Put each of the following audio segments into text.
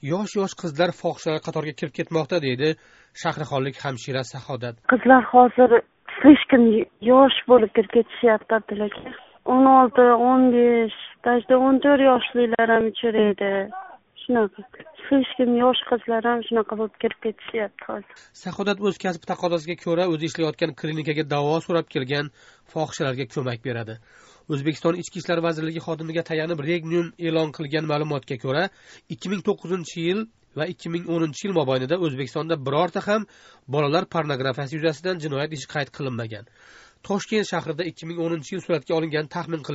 Yosh qizlar fohishalar qatoriga kirib ketmoqda deydi shahrixonlik hamshira Saxodat. Qizlar hozir slishkim yosh bo'lib kirib ketishyapti aka. 16, 15, даже 14 yoshlilar ham uchraydi. Shunaqa. Slishkim yosh qizlar ham shunaqa bo'lib kirib ketishyapti hozir. Saxodat o'z kasb taqozosiga ko'ra o'zi ishlayotgan klinikaga davo so'rab kelgan fohishalarga ko'mak beradi. O'zbekiston Ichki ishlar vazirligi xodimiga tayanib Regnum e'lon qilgan ma'lumotga ko'ra 2009-yil va 2010-yil mobaynida O'zbekistonda birorta ham bolalar pornografiyasi yuzasidan jinoyat ishi qayd qilinmagan. Toshkent shahrida 2010-yil suratga olingan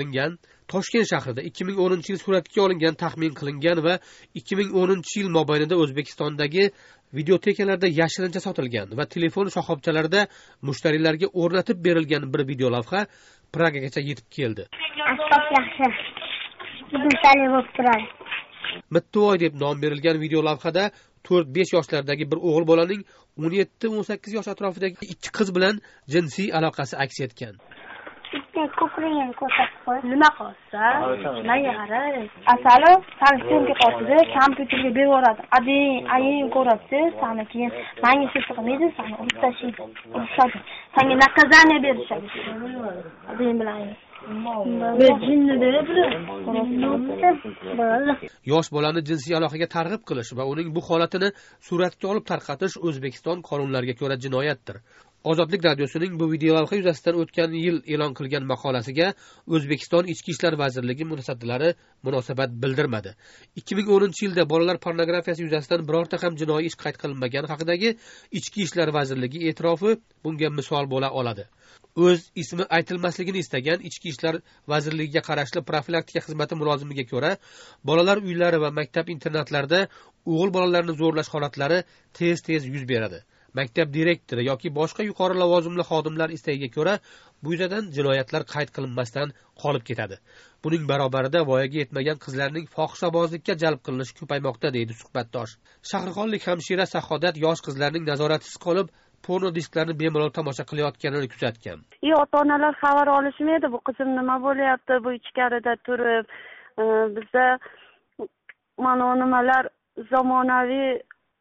taxmin qilingan va 2010-yil mobaynida O'zbekistondagi videotekalarda yashirincha sotilgan va telefon shoxobchalarida mushtariylarga o'rnatib berilgan bir video lavha Pragagacha yetib keldi. Asof yaxshi. Bunchalik bo'lib turadi. Mittivoy deb nom berilgan video lavhada 4-5 yoshlardagi bir o'g'il bolaning 17-18 yosh atrofidagi ikki qiz bilan jinsiy aloqasi aks etgan. Ko'kragini ko'rsatib qo'y. Nima qilsa? Menga qara. Asali sanksiyaga qotdi, kompyuterga berib yuboradi. Ayin ko'rasiz, sani keyin menga hech qilmaydi, sani urishadi. Senga naказание berishadi. Ayin bilan. Yosh bolani jinsiy aloqaga targ'ib qilish va uning bu holatini suratga olib tarqatish O'zbekiston qonunlariga ko'ra jinoyatdir. Ozodlik radiosining bu video lavha yuzasidan o'tgan yil e'lon qilgan maqolasiga O'zbekiston Ichki ishlar vazirligi mutasaddilari munosabat bildirmadi. 2010-yilda bolalar pornografiyasi yuzasidan birorta ham jinoiy ish qayd qilinmagani haqidagi Ichki ishlar vazirligi e'tirofi bunga misol bo'la oladi. O'z ismi aytilmasligini istagan Ichki ishlar vazirligiga qarashli profilaktika xizmati mulozimiga ko'ra, bolalar uylari va maktab internatlarida o'g'il bolalarni zo'rlash holatlari tez yuz beradi. Maktab direktori yoki boshqa yuqori lavozimli xodimlar istagiga ko'ra bu yuzasidan jinoyatlar qayd qilinmasdan qolib ketadi. Buning barobarida voyaga yetmagan qizlarning fohishabozlikka jalb qilinishi ko'paymoqda deydi suhbatdosh. Shahrixonlik hamshira Saxodat yosh qizlarning nazoratisiz qolib porno disklarni bemalol tomosha qilayotganini kuzatgan. Ota-onalar xabar olishmaydi, bu qizim nima bo'lyapti, bu ichkarida turib, bizda mana nimalar zamonaviy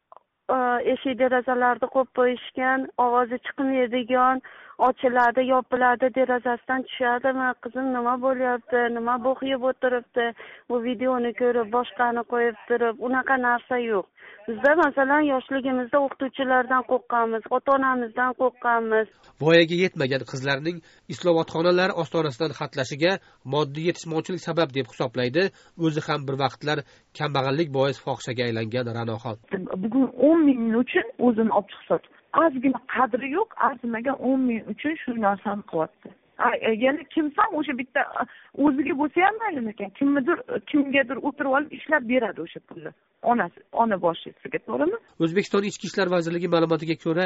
eshik derazalarni qo'yib qo'yishgan, ovozi chiqmaydigan, ochiladi, yopiladi, derazasidan tushadimi, qizim nima bo'lyapti, nima bo'qiyib o'tiribdi, bu videoni ko'rib, boshqani qo'yib turib, unaqa narsa yo'q. Bizda masalan yoshligimizda o'qituvchilardan qo'rqqanmiz, ota-onamizdan qo'rqqanmiz. Voyaga yetmagan qizlarning islohotxonalar ostonasidan xatlashiga moddiy yetishmovchilik sabab deb hisoblaydi, o'zi ham bir vaqtlar kambag'allik bois fohishaga aylangan Ra'noxon. Bugun 10 ming uchun o'zini olib chiqsa, ozgina qadri yo'q, arzimagan 10 ming uchun shu narsani qilyapti. Yana kimsan o'sha bitta o'ziga bo'lsa ham mayli ekan, kimgadir o'tirib olib ishlab beradi o'sha pulni. Ona boshchisiga, to'g'rimi? O'zbekiston Ichki ishlar vazirligi ma'lumotiga ko'ra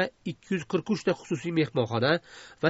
243 ta xususiy mehmonxona va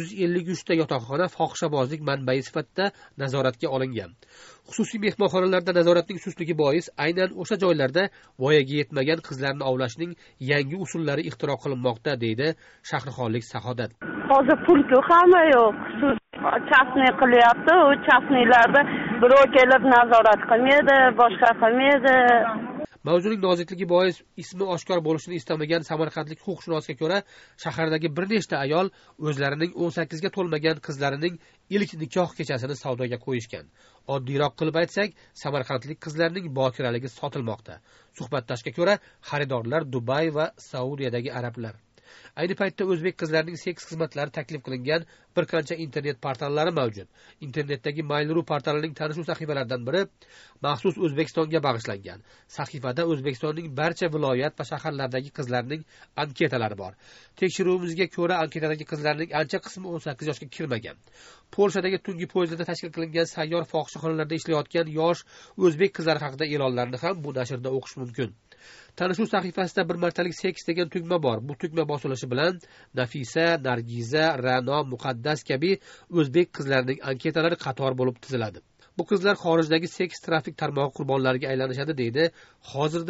853 ta yotoqxona fohishabozlik manbai sifatida nazoratga olingan. Xususiy mehmonxonalarda nazoratning sustligi bois aynan o'sha joylarda voyaga yetmagan qizlarni ovlashning yangi usullari ixtiro qilinmoqda deydi shahrixonlik Saxodat. Hozir pul-ku hamma yo'q. Chasniy qilyapti, u chasniylarda birov kelib nazorat qilmaydi, boshqa qilmaydi. Mavzuning nozikligi bois ismi oshkor bo'lishini istamagan samarqandlik huquqshunosga ko'ra, shahardagi bir nechta ayol o'zlarining 18 ga to'lmagan qizlarining ilk nikoh kechasini savdoga qo'yishgan. Oddiyroq qilib aytsak, samarqandlik qizlarning bokiraligi sotilmoqda. Suhbatdoshga ko'ra, xaridorlar Dubay va Saudiyadagi arablar. Ayni paytda o'zbek qizlarining seks xizmatlari taklif qilingan bir qancha internet portallari mavjud. Internetdagi Mail.ru portalining tanishuv sahifalaridan biri maxsus O'zbekistonga bag'ishlangan. Sahifada O'zbekistonning barcha viloyat va shaharlardagi qizlarning anketalari bor. Tekshiruvimizga ko'ra, anketadagi qizlarning ancha qismi 18 yoshga kirmagan. Polshadagi tungi poyezdlarda tashkil qilingan sayyor fohishaxonalarda ishlayotgan yosh o'zbek qizlari haqida e'lonlarni ham bu nashrda o'qish mumkin. Tanishuv sahifasida bir martalik seks degan tugma bor. Bu tugma bosilishi bilan Nafisa, Nargiza, Ra'no, Muqaddas kabi o'zbek qizlarining anketalari qator bo'lib tiziladi. Bu qizlar xorijdagi seks trafik tarmog'i qurbonlariga aylanishadi deydi. Hozirda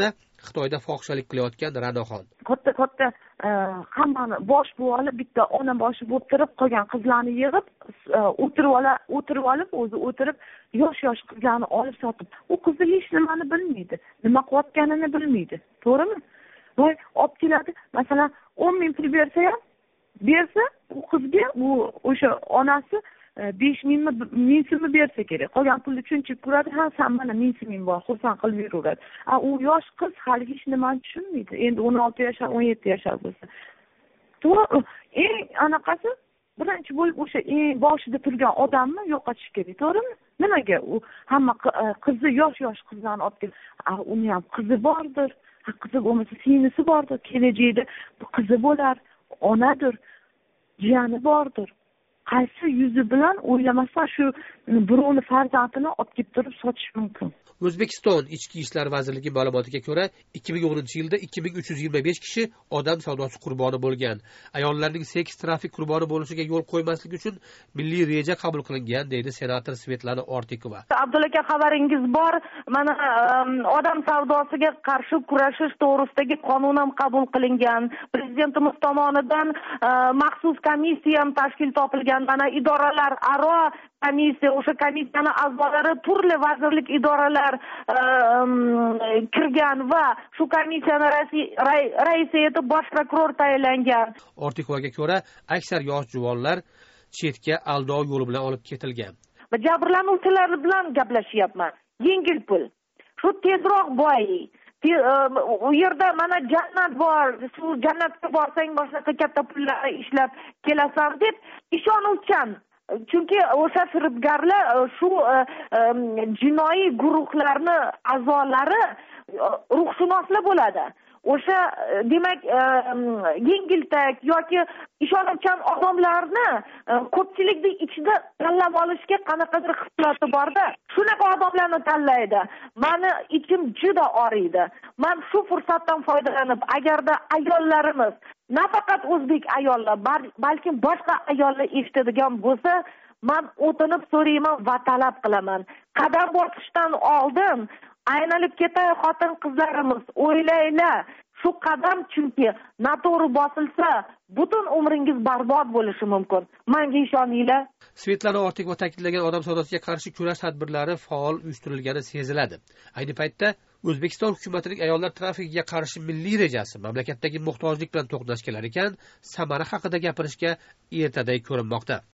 Xitoyda fohishalik qilayotgan Ra'noxon. Katta hammani bosh bo'lib olib, bitta ona boshi bo'lib turib, qolgan qizlarni yig'ib, o'tirib olib, o'zi o'tirib, yosh qizlarni olib sotib. U qizi hech nimani bilmaydi, nima qilayotganini bilmaydi. To'g'rimi? Voy, olib keladi, masalan, 10 ming pul bersa, u qizga o'sha onasi 5 mingmi, 1000 so'mmi bersa kerak. Qolgan pulni tushunchib ko'radi, ha, sen mana 1000 so'ming bor, xursand qilib yuraveradi. U yosh qiz hali hech nimani tushunmaydi. Endi 16 yashar, 17 yashar bo'lsa. To'g'ri, eng anaqasi birinchi bo'lib o'sha eng boshida turgan odamni yo'qotish kerak, to'g'rimi? Nimaga u hamma qizni yosh qizlarni olib kelib, uni ham qizi bordir. Qizi bo'lmasa, singlisi bordir, kelajakda qizi bo'lar, onadir, jiyani bordir. Qaysi yuzi bilan o'ylamasdan shu birovni farzandini olib kelib turib sotish mumkin? O'zbekiston Ichki ishlar vazirligi ma'lumotiga ko'ra, 2010-yilda 2325 kishi odam savdosi qurboni bo'lgan. Ayollarning seks trafik qurboni bo'lishiga yo'l qo'ymaslik uchun milliy reja qabul qilingan, deydi senator Svetlana Ortikova. Abdulla aka, xabaringiz bor, mana odam savdosiga qarshi kurashish to'g'risidagi qonun ham qabul qilingan. Prezidentimiz tomonidan maxsus komissiya ham tashkil topilgan. Mana idoralar aro komissiya, o'sha komissiyani a'zolari turli vazirlik idoralar kirgan va shu komissiyani raisi etib bosh prokuror tayinlangan. Ortikovaga ko'ra, aksar yosh juvonlar chetga aldov yo'li bilan olib ketilgan. Jabrlanuvchilar bilan gaplashyapman. Yengil pul. Shu tezroq boyi. U yerda mana jannat bor, shu jannatga borsang boshqa katta pullarni ishlab kelasan deb ishonuvchan. Chunki o'sha firibgarlar shu jinoiy guruhlarni a'zolari ruhshunoslar bo'ladi. O'sha demak yengiltak yoki ishonuvchan odamlarni ko'pchilikning ichida tanlab olishga qanaqadir xislati borda, shunaqa odamlarni tanlaydi. Meni ichim juda og'riydi. Men shu fursatdan foydalanib, agarda ayollarimiz, nafaqat o'zbek ayollar, balki boshqa ayollar eshitadigan bo'lsa, men o'tinib so'rayman va talab qilaman. Qadam bosishdan oldin aynalib ketay xotin qizlarimiz, o'ylanglar. Shu qadam chunki noto'g'ri bosilsa, butun umringiz barbod bo'lishi mumkin. Menga ishoninglar. Svetlana Ortikova ta'kidlagan odam savdosiga qarshi kurash tadbirlari faol uyushtirilgani seziladi. Ayni paytda O'zbekiston hukumatining ayollar trafikiga qarshi milliy rejasi mamlakatdagi muhtojlik bilan to'qnash kelar ekan, samara haqida gapirishga ertaday ko'rinmoqda.